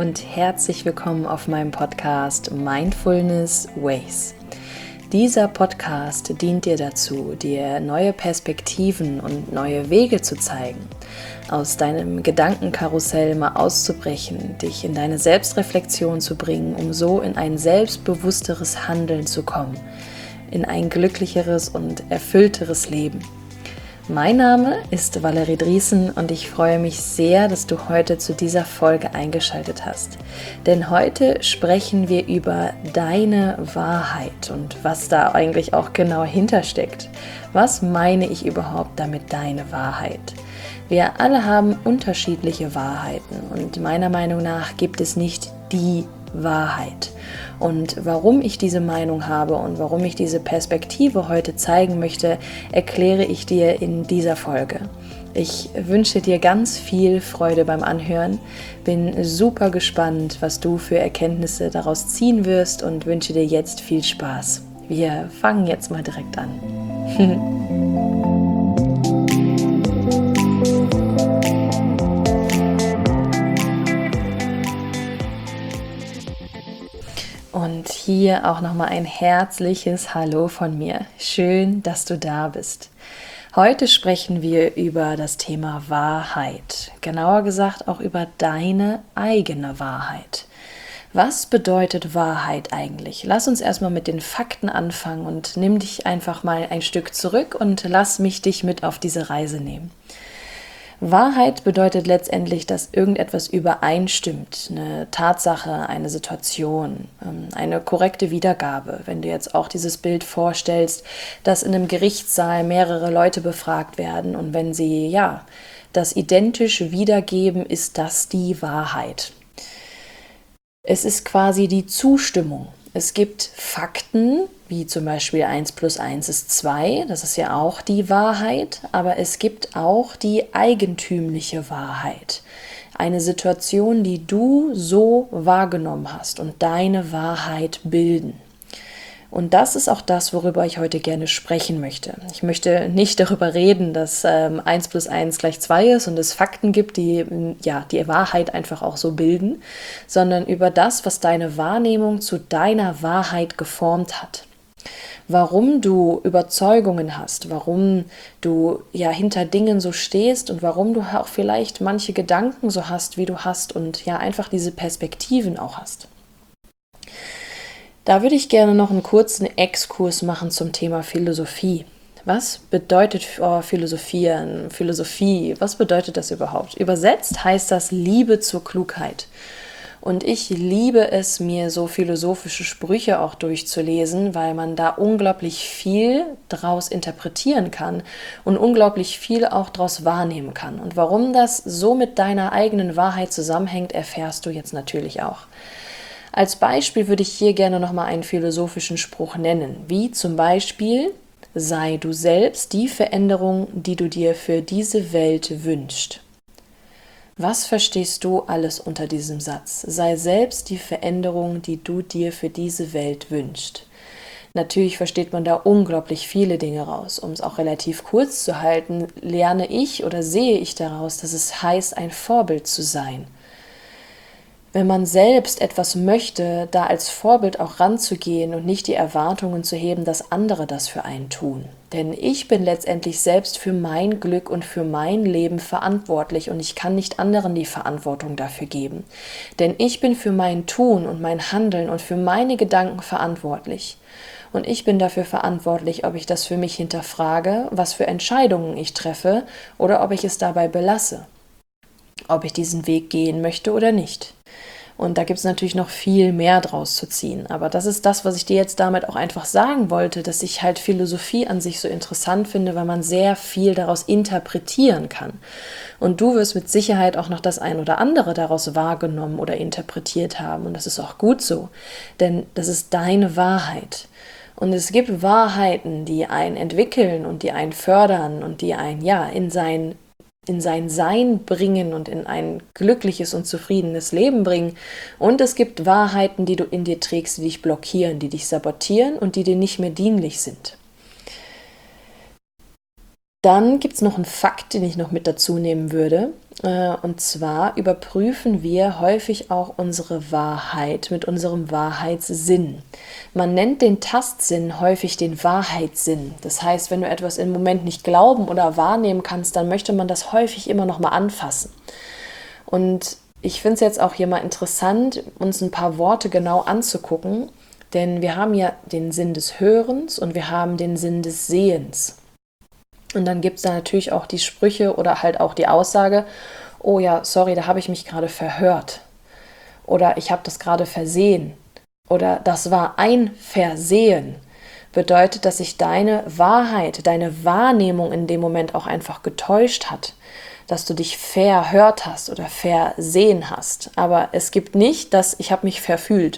und herzlich willkommen auf meinem Podcast Mindfulness Ways. Dieser Podcast dient dir dazu, dir neue Perspektiven und neue Wege zu zeigen, aus deinem Gedankenkarussell mal auszubrechen, dich in deine Selbstreflexion zu bringen, um so in ein selbstbewussteres Handeln zu kommen, in ein glücklicheres und erfüllteres Leben. Mein Name ist Valerie Driesen und ich freue mich sehr, dass du heute zu dieser Folge eingeschaltet hast. Denn heute sprechen wir über deine Wahrheit und was da eigentlich auch genau hintersteckt. Was meine ich überhaupt damit, deine Wahrheit? Wir alle haben unterschiedliche Wahrheiten und meiner Meinung nach gibt es nicht die Wahrheit. Und warum ich diese Meinung habe und warum ich diese Perspektive heute zeigen möchte, erkläre ich dir in dieser Folge. Ich wünsche dir ganz viel Freude beim Anhören, bin super gespannt, was du für Erkenntnisse daraus ziehen wirst und wünsche dir jetzt viel Spaß. Wir fangen jetzt mal direkt an. Und hier auch nochmal ein herzliches Hallo von mir. Schön, dass du da bist. Heute sprechen wir über das Thema Wahrheit. Genauer gesagt auch über deine eigene Wahrheit. Was bedeutet Wahrheit eigentlich? Lass uns erstmal mit den Fakten anfangen und nimm dich einfach mal ein Stück zurück und lass mich dich mit auf diese Reise nehmen. Wahrheit bedeutet letztendlich, dass irgendetwas übereinstimmt, eine Tatsache, eine Situation, eine korrekte Wiedergabe. Wenn du jetzt auch dieses Bild vorstellst, dass in einem Gerichtssaal mehrere Leute befragt werden und wenn sie das identisch wiedergeben, ist das die Wahrheit. Es ist quasi die Zustimmung. Es gibt Fakten, wie zum Beispiel 1 + 1 ist 2, das ist ja auch die Wahrheit, aber es gibt auch die eigentümliche Wahrheit. Eine Situation, die du so wahrgenommen hast und deine Wahrheit bilden. Und das ist auch das, worüber ich heute gerne sprechen möchte. Ich möchte nicht darüber reden, dass 1 + 1 = 2 ist und es Fakten gibt, die die Wahrheit einfach auch so bilden, sondern über das, was deine Wahrnehmung zu deiner Wahrheit geformt hat. Warum du Überzeugungen hast, warum du hinter Dingen so stehst und warum du auch vielleicht manche Gedanken so hast, wie du hast und einfach diese Perspektiven auch hast. Da würde ich gerne noch einen kurzen Exkurs machen zum Thema Philosophie. Was bedeutet Philosophieren, Philosophie? Was bedeutet das überhaupt? Übersetzt heißt das Liebe zur Klugheit. Und ich liebe es, mir so philosophische Sprüche auch durchzulesen, weil man da unglaublich viel draus interpretieren kann und unglaublich viel auch draus wahrnehmen kann. Und warum das so mit deiner eigenen Wahrheit zusammenhängt, erfährst du jetzt natürlich auch. Als Beispiel würde ich hier gerne nochmal einen philosophischen Spruch nennen, wie zum Beispiel: Sei du selbst die Veränderung, die du dir für diese Welt wünschst. Was verstehst du alles unter diesem Satz? Sei selbst die Veränderung, die du dir für diese Welt wünschst. Natürlich versteht man da unglaublich viele Dinge raus. Um es auch relativ kurz zu halten, lerne ich oder sehe ich daraus, dass es heißt, ein Vorbild zu sein. Wenn man selbst etwas möchte, da als Vorbild auch ranzugehen und nicht die Erwartungen zu heben, dass andere das für einen tun. Denn ich bin letztendlich selbst für mein Glück und für mein Leben verantwortlich und ich kann nicht anderen die Verantwortung dafür geben. Denn ich bin für mein Tun und mein Handeln und für meine Gedanken verantwortlich. Und ich bin dafür verantwortlich, ob ich das für mich hinterfrage, was für Entscheidungen ich treffe oder ob ich es dabei belasse. Ob ich diesen Weg gehen möchte oder nicht. Und da gibt es natürlich noch viel mehr draus zu ziehen. Aber das ist das, was ich dir jetzt damit auch einfach sagen wollte, dass ich halt Philosophie an sich so interessant finde, weil man sehr viel daraus interpretieren kann. Und du wirst mit Sicherheit auch noch das ein oder andere daraus wahrgenommen oder interpretiert haben. Und das ist auch gut so, denn das ist deine Wahrheit. Und es gibt Wahrheiten, die einen entwickeln und die einen fördern und die einen in sein Sein bringen und in ein glückliches und zufriedenes Leben bringen. Und es gibt Wahrheiten, die du in dir trägst, die dich blockieren, die dich sabotieren und die dir nicht mehr dienlich sind. Dann gibt es noch einen Fakt, den ich noch mit dazu nehmen würde. Und zwar überprüfen wir häufig auch unsere Wahrheit mit unserem Wahrheitssinn. Man nennt den Tastsinn häufig den Wahrheitssinn. Das heißt, wenn du etwas im Moment nicht glauben oder wahrnehmen kannst, dann möchte man das häufig immer noch mal anfassen. Und ich finde es jetzt auch hier mal interessant, uns ein paar Worte genau anzugucken, denn wir haben ja den Sinn des Hörens und wir haben den Sinn des Sehens. Und dann gibt es da natürlich auch die Sprüche oder halt auch die Aussage, oh ja, sorry, da habe ich mich gerade verhört. Oder ich habe das gerade versehen. Oder das war ein Versehen. Bedeutet, dass sich deine Wahrheit, deine Wahrnehmung in dem Moment auch einfach getäuscht hat. Dass du dich verhört hast oder versehen hast. Aber es gibt nicht, dass ich habe mich verfühlt.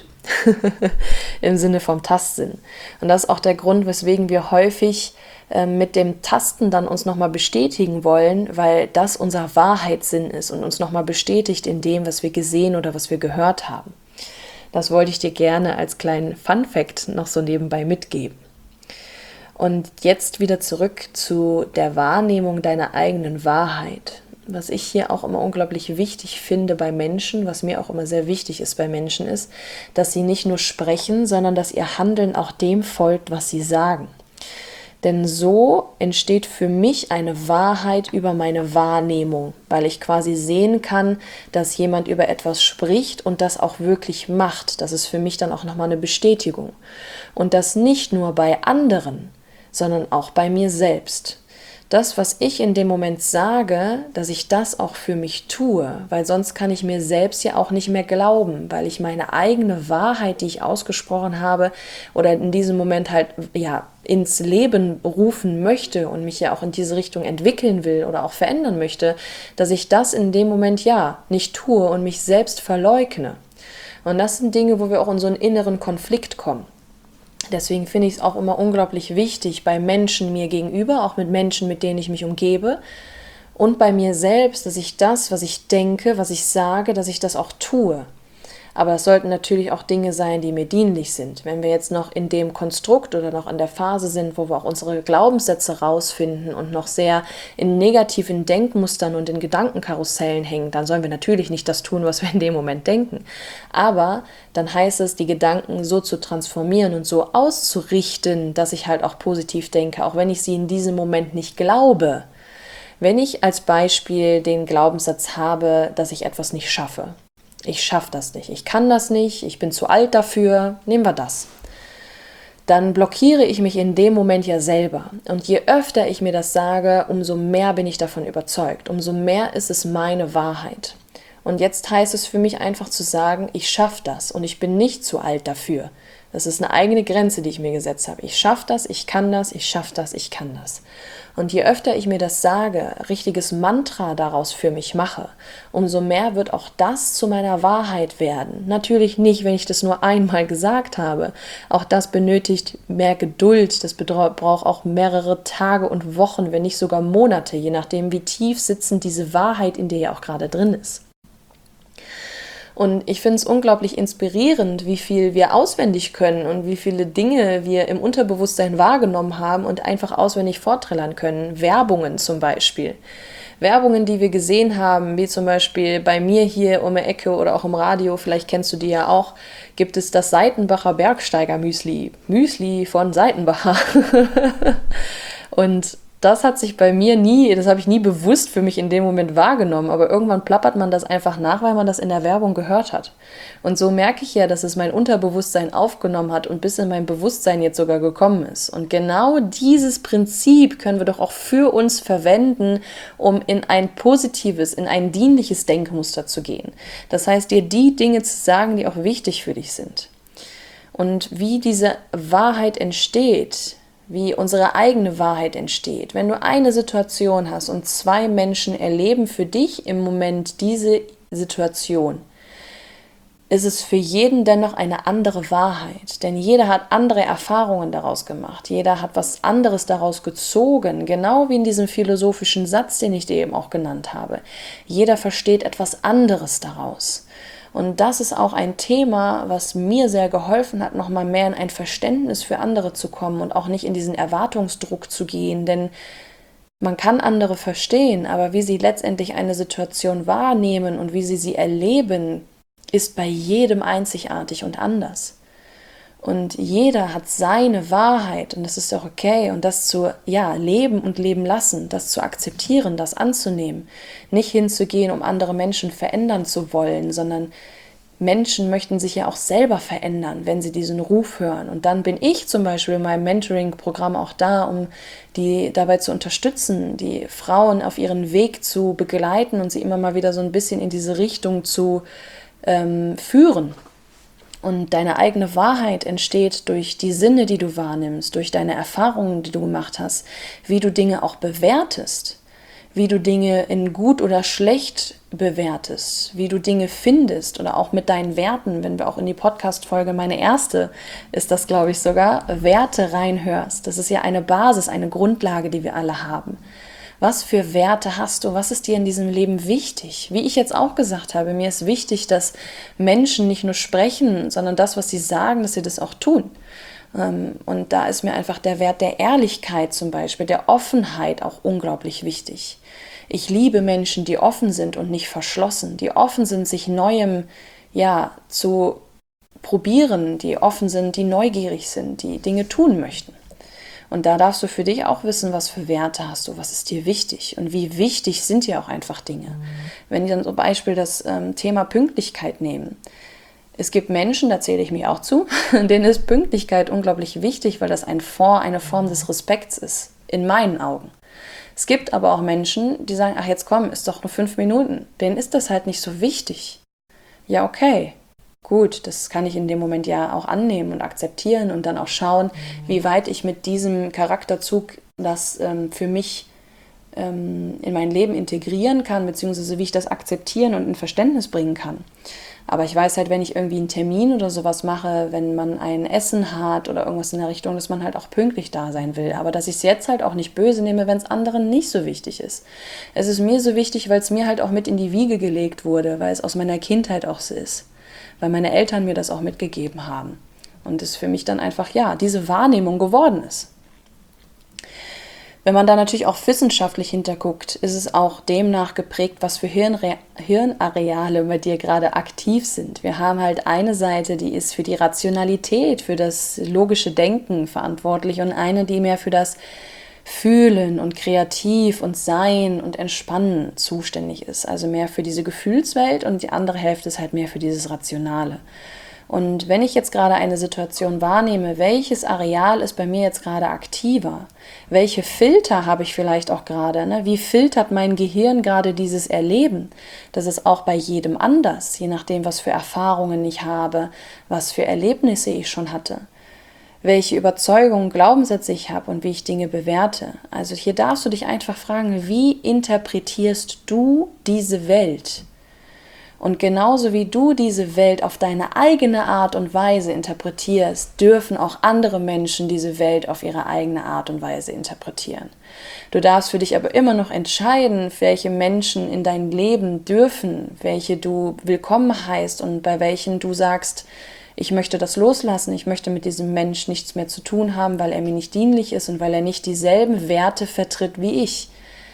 Im Sinne vom Tastsinn. Und das ist auch der Grund, weswegen wir häufig mit dem Tasten dann uns nochmal bestätigen wollen, weil das unser Wahrheitssinn ist und uns nochmal bestätigt in dem, was wir gesehen oder was wir gehört haben. Das wollte ich dir gerne als kleinen Fun-Fact noch so nebenbei mitgeben. Und jetzt wieder zurück zu der Wahrnehmung deiner eigenen Wahrheit. Was ich hier auch immer unglaublich wichtig finde bei Menschen, was mir auch immer sehr wichtig ist bei Menschen, ist, dass sie nicht nur sprechen, sondern dass ihr Handeln auch dem folgt, was sie sagen. Denn so entsteht für mich eine Wahrheit über meine Wahrnehmung, weil ich quasi sehen kann, dass jemand über etwas spricht und das auch wirklich macht. Das ist für mich dann auch nochmal eine Bestätigung. Und das nicht nur bei anderen, sondern auch bei mir selbst. Das, was ich in dem Moment sage, dass ich das auch für mich tue, weil sonst kann ich mir selbst ja auch nicht mehr glauben, weil ich meine eigene Wahrheit, die ich ausgesprochen habe oder in diesem Moment halt ja ins Leben rufen möchte und mich ja auch in diese Richtung entwickeln will oder auch verändern möchte, dass ich das in dem Moment ja nicht tue und mich selbst verleugne. Und das sind Dinge, wo wir auch in so einen inneren Konflikt kommen. Deswegen finde ich es auch immer unglaublich wichtig, bei Menschen mir gegenüber, auch mit Menschen, mit denen ich mich umgebe und bei mir selbst, dass ich das, was ich denke, was ich sage, dass ich das auch tue. Aber es sollten natürlich auch Dinge sein, die mir dienlich sind. Wenn wir jetzt noch in dem Konstrukt oder noch in der Phase sind, wo wir auch unsere Glaubenssätze rausfinden und noch sehr in negativen Denkmustern und in Gedankenkarussellen hängen, dann sollen wir natürlich nicht das tun, was wir in dem Moment denken. Aber dann heißt es, die Gedanken so zu transformieren und so auszurichten, dass ich halt auch positiv denke, auch wenn ich sie in diesem Moment nicht glaube. Wenn ich als Beispiel den Glaubenssatz habe, dass ich etwas nicht schaffe. Ich schaffe das nicht, ich kann das nicht, ich bin zu alt dafür, nehmen wir das. Dann blockiere ich mich in dem Moment ja selber. Und je öfter ich mir das sage, umso mehr bin ich davon überzeugt, umso mehr ist es meine Wahrheit. Und jetzt heißt es für mich einfach zu sagen, ich schaffe das und ich bin nicht zu alt dafür. Das ist eine eigene Grenze, die ich mir gesetzt habe. Ich schaffe das, ich kann das, ich schaffe das, ich kann das. Und je öfter ich mir das sage, richtiges Mantra daraus für mich mache, umso mehr wird auch das zu meiner Wahrheit werden. Natürlich nicht, wenn ich das nur einmal gesagt habe. Auch das benötigt mehr Geduld. Das braucht auch mehrere Tage und Wochen, wenn nicht sogar Monate, je nachdem, wie tief sitzend diese Wahrheit in dir ja auch gerade drin ist. Und ich finde es unglaublich inspirierend, wie viel wir auswendig können und wie viele Dinge wir im Unterbewusstsein wahrgenommen haben und einfach auswendig vorträllern können. Werbungen zum Beispiel. Werbungen, die wir gesehen haben, wie zum Beispiel bei mir hier um die Ecke oder auch im Radio, vielleicht kennst du die ja auch, gibt es das Seitenbacher Bergsteiger Müsli. Müsli von Seitenbacher. Und das hat sich bei mir das habe ich nie bewusst für mich in dem Moment wahrgenommen, aber irgendwann plappert man das einfach nach, weil man das in der Werbung gehört hat. Und so merke ich ja, dass es mein Unterbewusstsein aufgenommen hat und bis in mein Bewusstsein jetzt sogar gekommen ist. Und genau dieses Prinzip können wir doch auch für uns verwenden, um in ein positives, in ein dienliches Denkmuster zu gehen. Das heißt, dir die Dinge zu sagen, die auch wichtig für dich sind. Und wie diese Wahrheit entsteht, wie unsere eigene Wahrheit entsteht. Wenn du eine Situation hast und zwei Menschen erleben für dich im Moment diese Situation, ist es für jeden dennoch eine andere Wahrheit. Denn jeder hat andere Erfahrungen daraus gemacht. Jeder hat was anderes daraus gezogen. Genau wie in diesem philosophischen Satz, den ich dir eben auch genannt habe. Jeder versteht etwas anderes daraus. Und das ist auch ein Thema, was mir sehr geholfen hat, nochmal mehr in ein Verständnis für andere zu kommen und auch nicht in diesen Erwartungsdruck zu gehen. Denn Man kann andere verstehen, aber wie sie letztendlich eine Situation wahrnehmen und wie sie erleben, ist bei jedem einzigartig und anders. Und jeder hat seine Wahrheit und das ist auch okay. Und das zu leben und leben lassen, das zu akzeptieren, das anzunehmen. Nicht hinzugehen, um andere Menschen verändern zu wollen, sondern Menschen möchten sich ja auch selber verändern, wenn sie diesen Ruf hören. Und dann bin ich zum Beispiel in meinem Mentoring-Programm auch da, um die dabei zu unterstützen, die Frauen auf ihren Weg zu begleiten und sie immer mal wieder so ein bisschen in diese Richtung zu führen. Und deine eigene Wahrheit entsteht durch die Sinne, die du wahrnimmst, durch deine Erfahrungen, die du gemacht hast, wie du Dinge auch bewertest, wie du Dinge in gut oder schlecht bewertest, wie du Dinge findest oder auch mit deinen Werten, wenn wir auch in die Podcast-Folge, meine erste ist das, glaube ich sogar, Werte reinhörst. Das ist ja eine Basis, eine Grundlage, die wir alle haben. Was für Werte hast du? Was ist dir in diesem Leben wichtig? Wie ich jetzt auch gesagt habe, mir ist wichtig, dass Menschen nicht nur sprechen, sondern das, was sie sagen, dass sie das auch tun. Und da ist mir einfach der Wert der Ehrlichkeit zum Beispiel, der Offenheit auch unglaublich wichtig. Ich liebe Menschen, die offen sind und nicht verschlossen, die offen sind, sich Neuem zu probieren, die offen sind, die neugierig sind, die Dinge tun möchten. Und da darfst du für dich auch wissen, was für Werte hast du, was ist dir wichtig und wie wichtig sind dir auch einfach Dinge. Wenn wir dann zum Beispiel das Thema Pünktlichkeit nehmen. Es gibt Menschen, da zähle ich mich auch zu, denen ist Pünktlichkeit unglaublich wichtig, weil das eine Form des Respekts ist, in meinen Augen. Es gibt aber auch Menschen, die sagen, ach jetzt komm, ist doch nur 5 Minuten. Denen ist das halt nicht so wichtig. Ja, okay. Gut, das kann ich in dem Moment ja auch annehmen und akzeptieren und dann auch schauen, wie weit ich mit diesem Charakterzug das für mich in mein Leben integrieren kann, beziehungsweise wie ich das akzeptieren und in Verständnis bringen kann. Aber ich weiß halt, wenn ich irgendwie einen Termin oder sowas mache, wenn man ein Essen hat oder irgendwas in der Richtung, dass man halt auch pünktlich da sein will. Aber dass ich es jetzt halt auch nicht böse nehme, wenn es anderen nicht so wichtig ist. Es ist mir so wichtig, weil es mir halt auch mit in die Wiege gelegt wurde, weil es aus meiner Kindheit auch so ist. Weil meine Eltern mir das auch mitgegeben haben. Und es für mich dann einfach, diese Wahrnehmung geworden ist. Wenn man da natürlich auch wissenschaftlich hinterguckt, ist es auch demnach geprägt, was für Hirnareale bei dir gerade aktiv sind. Wir haben halt eine Seite, die ist für die Rationalität, für das logische Denken verantwortlich und eine, die mehr für das Fühlen und Kreativ und Sein und Entspannen zuständig ist. Also mehr für diese Gefühlswelt und die andere Hälfte ist halt mehr für dieses Rationale. Und wenn ich jetzt gerade eine Situation wahrnehme, welches Areal ist bei mir jetzt gerade aktiver? Welche Filter habe ich vielleicht auch gerade? Ne? Wie filtert mein Gehirn gerade dieses Erleben? Das ist auch bei jedem anders, je nachdem, was für Erfahrungen ich habe, was für Erlebnisse ich schon hatte. Welche Überzeugungen, Glaubenssätze ich habe und wie ich Dinge bewerte. Also hier darfst du dich einfach fragen, wie interpretierst du diese Welt? Und genauso wie du diese Welt auf deine eigene Art und Weise interpretierst, dürfen auch andere Menschen diese Welt auf ihre eigene Art und Weise interpretieren. Du darfst für dich aber immer noch entscheiden, welche Menschen in dein Leben dürfen, welche du willkommen heißt und bei welchen du sagst, ich möchte das loslassen, ich möchte mit diesem Mensch nichts mehr zu tun haben, weil er mir nicht dienlich ist und weil er nicht dieselben Werte vertritt wie ich.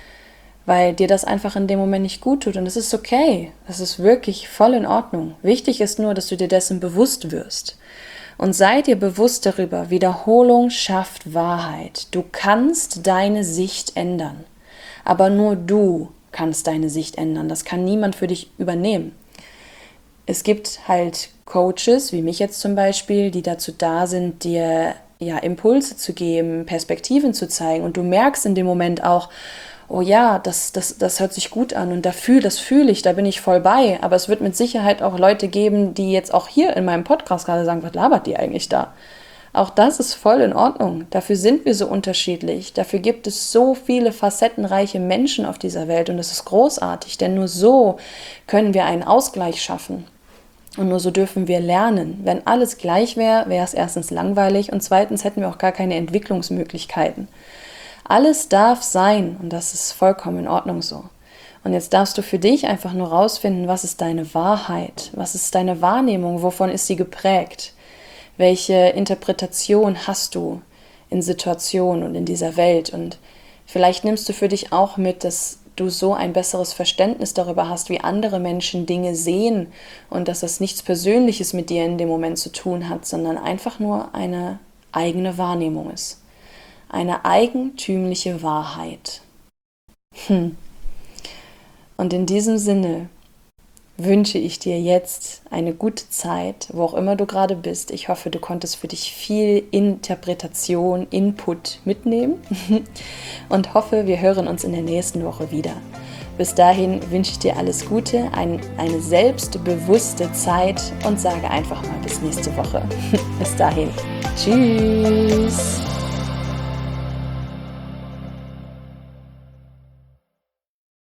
Weil dir das einfach in dem Moment nicht gut tut und das ist okay, das ist wirklich voll in Ordnung. Wichtig ist nur, dass du dir dessen bewusst wirst. Und sei dir bewusst darüber, Wiederholung schafft Wahrheit. Du kannst deine Sicht ändern, aber nur du kannst deine Sicht ändern, das kann niemand für dich übernehmen. Es gibt halt Coaches, wie mich jetzt zum Beispiel, die dazu da sind, dir Impulse zu geben, Perspektiven zu zeigen und du merkst in dem Moment auch, oh ja, das hört sich gut an und das fühle ich, da bin ich voll bei. Aber es wird mit Sicherheit auch Leute geben, die jetzt auch hier in meinem Podcast gerade sagen, was labert die eigentlich da? Auch das ist voll in Ordnung. Dafür sind wir so unterschiedlich. Dafür gibt es so viele facettenreiche Menschen auf dieser Welt und das ist großartig, denn nur so können wir einen Ausgleich schaffen. Und nur so dürfen wir lernen. Wenn alles gleich wäre, wäre es erstens langweilig und zweitens hätten wir auch gar keine Entwicklungsmöglichkeiten. Alles darf sein und das ist vollkommen in Ordnung so. Und jetzt darfst du für dich einfach nur rausfinden, was ist deine Wahrheit, was ist deine Wahrnehmung, wovon ist sie geprägt, welche Interpretation hast du in Situationen und in dieser Welt und Vielleicht nimmst du für dich auch mit, dass du so ein besseres Verständnis darüber hast, wie andere Menschen Dinge sehen und dass das nichts Persönliches mit dir in dem Moment zu tun hat, sondern einfach nur eine eigene Wahrnehmung ist. Eine eigentümliche Wahrheit. Und in diesem Sinne wünsche ich dir jetzt eine gute Zeit, wo auch immer du gerade bist. Ich hoffe, du konntest für dich viel Interpretation, Input mitnehmen und hoffe, wir hören uns in der nächsten Woche wieder. Bis dahin wünsche ich dir alles Gute, eine selbstbewusste Zeit und sage einfach mal bis nächste Woche. Bis dahin. Tschüss.